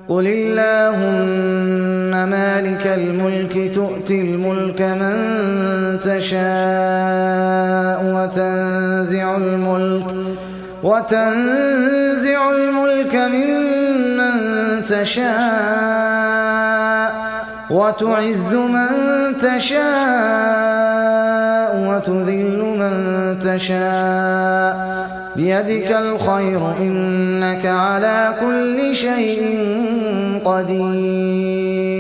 قل اللهم مالك الملك تؤتي الملك من تشاء وتنزع الملك ممن تشاء وتعز من تشاء وتذل من تشاء بيدك الخير إنك على كل شيء قدير.